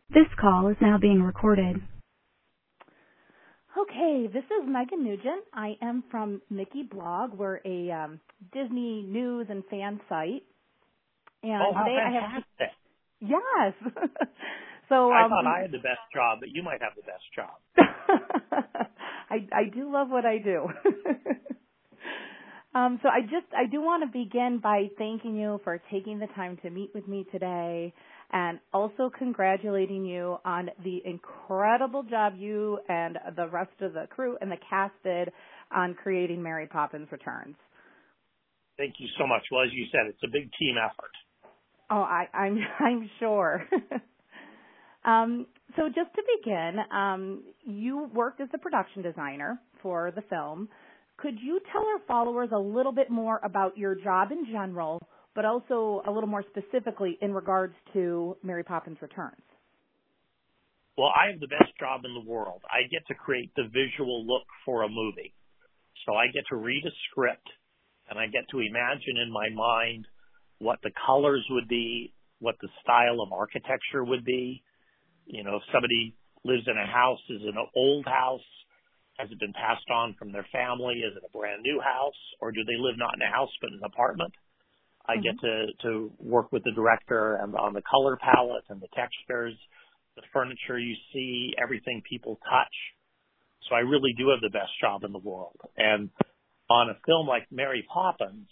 This call is now being recorded. Okay, this is Megan Nugent. I am from Mickey Blog. We're a Disney news and fan site. And Oh, how today fantastic. Yes. So I thought I had the best job, but you might have the best job. I do love what I do. So I do want to begin by thanking you for taking the time to meet with me today, and also congratulating you on the incredible job you and the rest of the crew and the cast did on creating Mary Poppins Returns. Thank you so much. Well, as you said, it's a big team effort. Oh, I'm sure. So just to begin, you worked as a production designer for the film. Could you tell our followers a little bit more about your job in general, but also a little more specifically in regards to Mary Poppins Returns? Well, I have the best job in the world. I get to create the visual look for a movie. So I get to read a script, and I get to imagine in my mind what the colors would be, what the style of architecture would be. You know, if somebody lives in a house, is it an old house? Has it been passed on from their family? Is it a brand new house? Or do they live not in a house but in an apartment? I get to work with the director and on the color palette and the textures, the furniture you see, everything people touch. So I really do have the best job in the world. And on a film like Mary Poppins,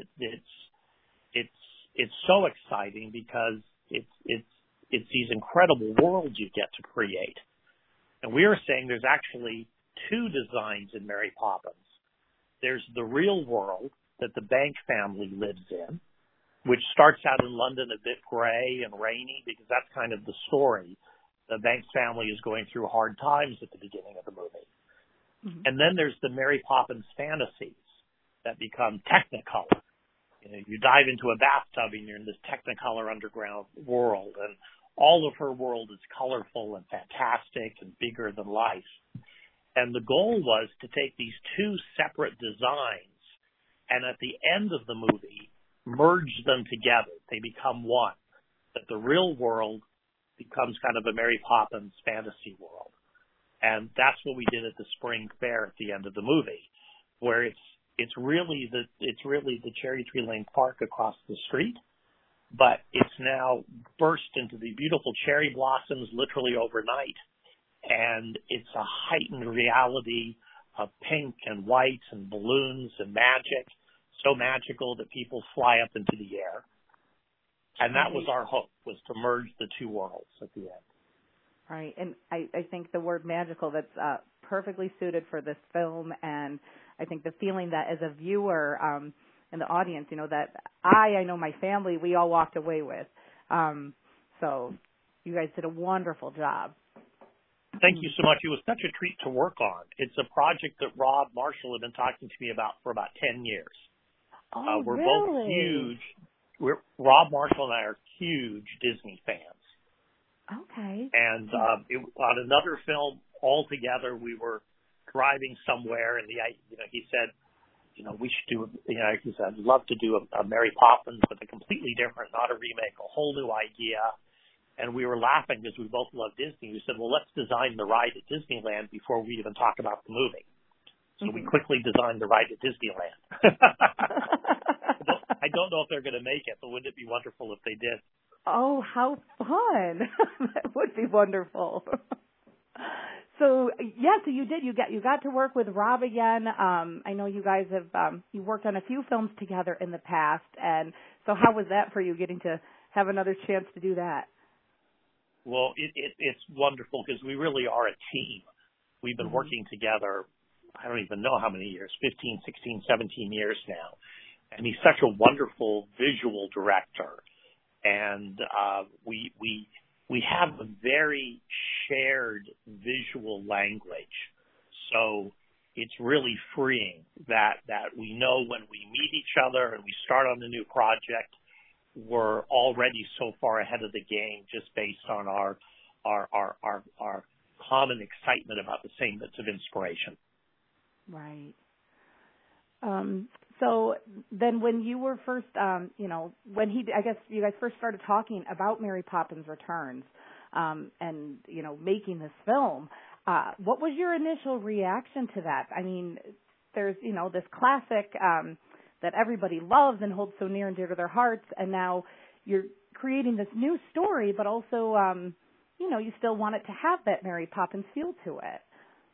it's so exciting because it's these incredible worlds you get to create. And we are saying there's actually two designs in Mary Poppins. There's the real world that the Bank family lives in, which starts out in London a bit gray and rainy because that's kind of the story. The Banks family is going through hard times at the beginning of the movie. Mm-hmm. And then there's the Mary Poppins fantasies that become Technicolor. You know, you dive into a bathtub and you're in this Technicolor underground world, and all of her world is colorful and fantastic and bigger than life. And the goal was to take these two separate designs and at the end of the movie, merge them together. They become one. That the real world becomes kind of a Mary Poppins fantasy world. And that's what we did at the spring fair at the end of the movie, where it's really the Cherry Tree Lane Park across the street, but it's now burst into the beautiful cherry blossoms literally overnight. And it's a heightened reality of pink and white and balloons and magic, so magical that people fly up into the air. And that was our hope, was to merge the two worlds at the end. Right. And I think the word magical, that's perfectly suited for this film. And I think the feeling that as a viewer in the audience, you know, that I know my family, we all walked away with. So you guys did a wonderful job. Thank you so much. It was such a treat to work on. It's a project that Rob Marshall had been talking to me about for about 10 years. Oh, we're really? both huge. Rob Marshall and I are huge Disney fans. Okay. And on another film altogether, we were driving somewhere, and he said, we should do. He said, I'd love to do a Mary Poppins, but a completely different, not a remake, a whole new idea. And we were laughing because we both love Disney. We said, well, let's design the ride at Disneyland before we even talk about the movie. So we quickly designed the ride at Disneyland. I don't know if they're going to make it, but wouldn't it be wonderful if they did? Oh, how fun. That would be wonderful. So you did. You got to work with Rob again. I know you guys have you worked on a few films together in the past, and so how was that for you, getting to have another chance to do that? Well, it's wonderful because we really are a team. We've been working together, I don't even know how many years, 15, 16, 17 years now. And he's such a wonderful visual director. And we have a very shared visual language. So it's really freeing that we know when we meet each other and we start on a new project, we're already so far ahead of the game just based on our common excitement about the same bits of inspiration. Right. So then when you were first, I guess you guys first started talking about Mary Poppins Returns, and making this film. What was your initial reaction to that? I mean, there's this classic that everybody loves and holds so near and dear to their hearts, and now you're creating this new story, but also you still want it to have that Mary Poppins feel to it.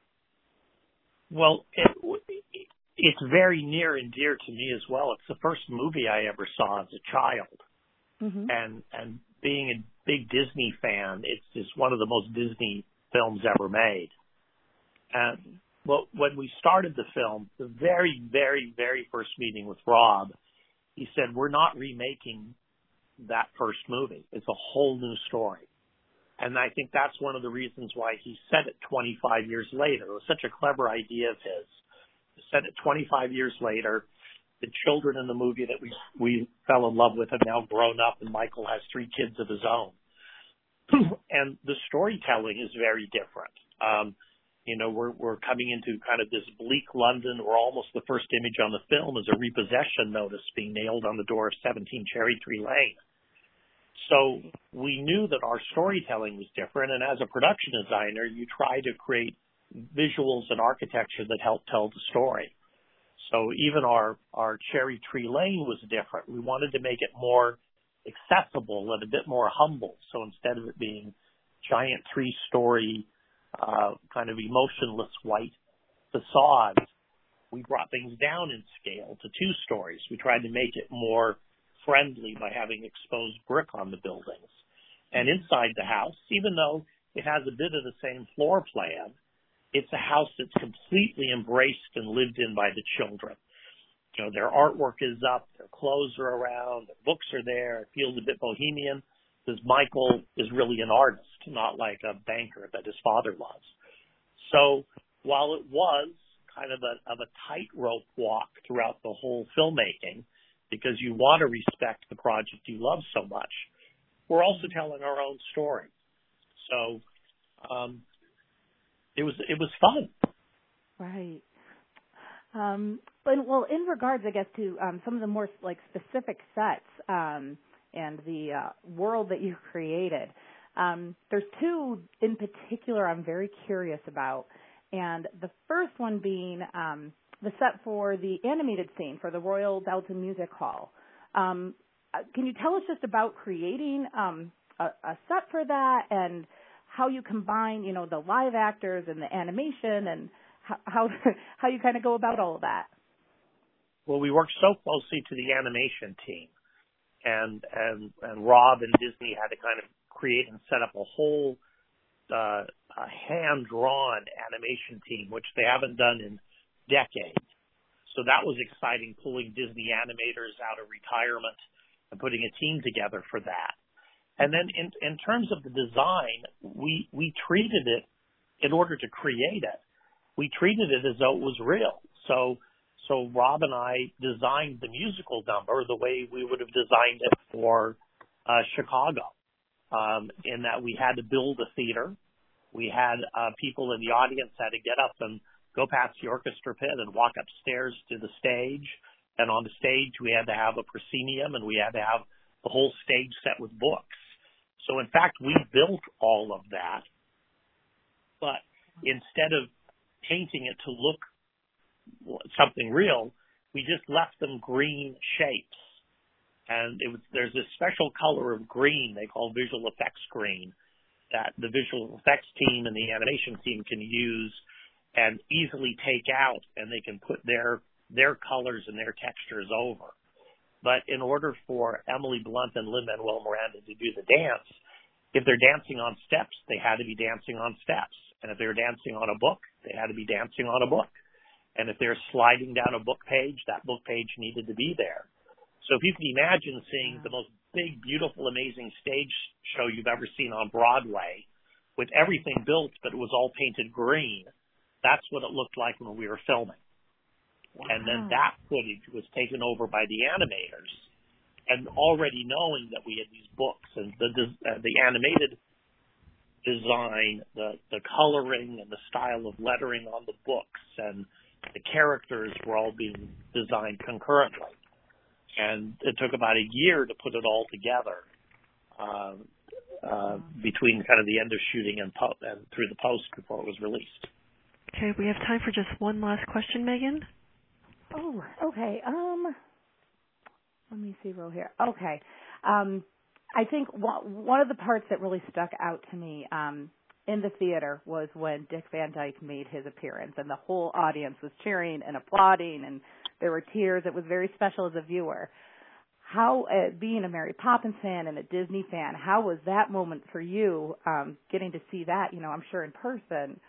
Well, it's very near and dear to me as well. It's the first movie I ever saw as a child. Mm-hmm. And being a big Disney fan, it's just one of the most Disney films ever made. And when we started the film, the very, very, very first meeting with Rob, he said, we're not remaking that first movie. It's a whole new story. And I think that's one of the reasons why he said it 25 years later. It was such a clever idea of his. He said it 25 years later. The children in the movie that we fell in love with have now grown up, and Michael has 3 kids of his own. And the storytelling is very different. We're coming into kind of this bleak London, where almost the first image on the film is a repossession notice being nailed on the door of 17 Cherry Tree Lane. So we knew that our storytelling was different, and as a production designer, you try to create visuals and architecture that help tell the story. So even our Cherry Tree Lane was different. We wanted to make it more accessible and a bit more humble. So instead of it being giant 3-story kind of emotionless white facades, we brought things down in scale to 2 stories. We tried to make it more friendly by having exposed brick on the buildings. And inside the house, even though it has a bit of the same floor plan, it's a house that's completely embraced and lived in by the children. Their artwork is up, their clothes are around, their books are there. It feels a bit bohemian because Michael is really an artist, not like a banker that his father was. So while it was kind of a tightrope walk throughout the whole filmmaking, because you want to respect the project you love so much, we're also telling our own story. So it was fun. Right. In regards, I guess, to some of the more specific sets and the world that you created, there's 2 in particular I'm very curious about, and the first one being the set for the animated scene for the Royal Doulton Music Hall. Can you tell us just about creating a set for that and how you combine, the live actors and the animation, and how you kind of go about all of that? Well, we worked so closely to the animation team, and Rob and Disney had to kind of create and set up a whole hand-drawn animation team, which they haven't done in decades. So that was exciting, pulling Disney animators out of retirement and putting a team together for that. And then in terms of the design, we treated it, in order to create it, we treated it as though it was real. So Rob and I designed the musical number the way we would have designed it for Chicago, in that we had to build a theater. We had people in the audience had to get up and go past the orchestra pit and walk upstairs to the stage. And on the stage, we had to have a proscenium, and we had to have the whole stage set with books. So, in fact, we built all of that. But instead of painting it to look something real, we just left them green shapes. And there's this special color of green they call visual effects green that the visual effects team and the animation team can use and easily take out, and they can put their colors and their textures over. But in order for Emily Blunt and Lin-Manuel Miranda to do the dance, if they're dancing on steps, they had to be dancing on steps. And if they were dancing on a book, they had to be dancing on a book. And if they're sliding down a book page, that book page needed to be there. So if you can imagine seeing the most big, beautiful, amazing stage show you've ever seen on Broadway with everything built, but it was all painted green, that's what it looked like when we were filming. Wow. And then that footage was taken over by the animators. And already knowing that we had these books and the animated design, the coloring and the style of lettering on the books and the characters were all being designed concurrently. And it took about a year to put it all together. between kind of the end of shooting and through the post before it was released. Okay, we have time for just one last question, Megan. Oh, okay. Let me see real here. Okay. I think one of the parts that really stuck out to me in the theater was when Dick Van Dyke made his appearance, and the whole audience was cheering and applauding, and there were tears. It was very special as a viewer. How, being a Mary Poppins fan and a Disney fan, how was that moment for you, getting to see that, I'm sure in person?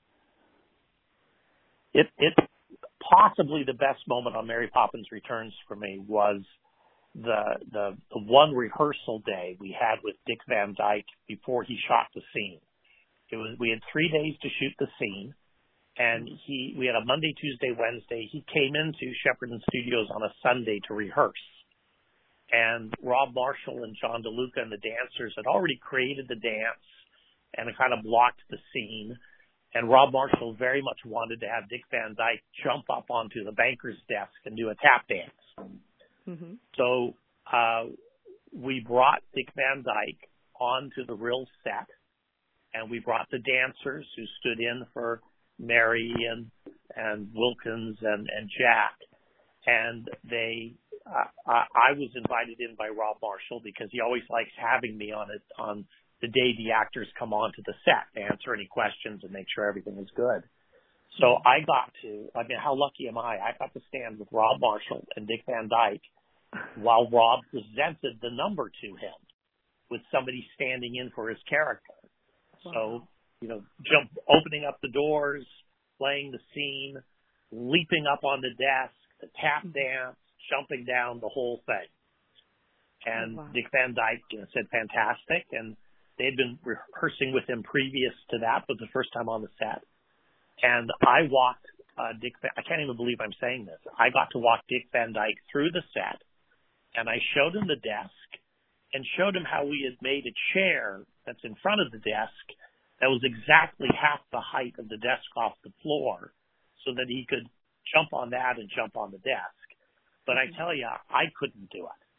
It's possibly the best moment on Mary Poppins Returns for me was the one rehearsal day we had with Dick Van Dyke before he shot the scene. We had 3 days to shoot the scene, and we had a Monday, Tuesday, Wednesday. He came into Shepperton Studios on a Sunday to rehearse. And Rob Marshall and John DeLuca and the dancers had already created the dance and kind of blocked the scene. And Rob Marshall very much wanted to have Dick Van Dyke jump up onto the banker's desk and do a tap dance. Mm-hmm. So we brought Dick Van Dyke onto the real set, and we brought the dancers who stood in for Mary and Wilkins and Jack. And I was invited in by Rob Marshall because he always likes having me on the day the actors come onto the set to answer any questions and make sure everything is good. So how lucky am I? I got to stand with Rob Marshall and Dick Van Dyke while Rob presented the number to him with somebody standing in for his character. Wow. So, opening up the doors, playing the scene, leaping up on the desk, the tap dance, jumping down, the whole thing. And Dick Van Dyke said fantastic, and they'd been rehearsing with him previous to that, but the first time on the set. And I walked I can't even believe I'm saying this. I got to walk Dick Van Dyke through the set, and I showed him the desk and showed him how we had made a chair that's in front of the desk that was exactly half the height of the desk off the floor so that he could jump on that and jump on the desk. But I tell you, I couldn't do it.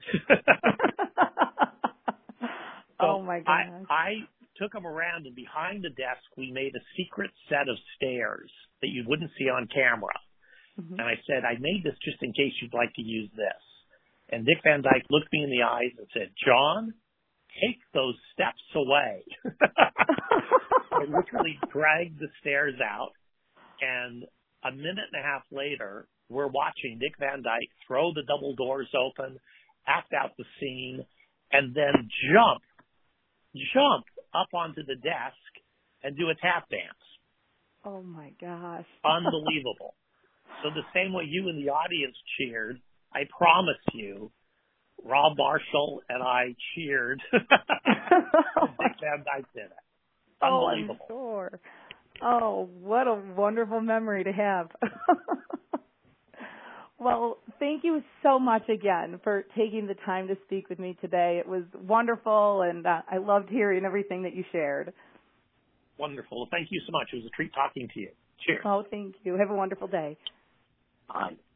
Oh, my gosh. I took him around, and behind the desk, we made a secret set of stairs that you wouldn't see on camera. Mm-hmm. And I said, I made this just in case you'd like to use this. And Dick Van Dyke looked me in the eyes and said, John, take those steps away. I literally dragged the stairs out, and a minute and a half later, we're watching Dick Van Dyke throw the double doors open, act out the scene, and then jump up onto the desk and do a tap dance. Oh, my gosh. Unbelievable. So the same way you in the audience cheered, I promise you, Rob Marshall and I cheered. Dick Van Dyke did it. Unbelievable. Oh, I'm sure. Oh, what a wonderful memory to have. Well, thank you so much again for taking the time to speak with me today. It was wonderful, and I loved hearing everything that you shared. Wonderful. Thank you so much. It was a treat talking to you. Cheers. Oh, thank you. Have a wonderful day. Bye.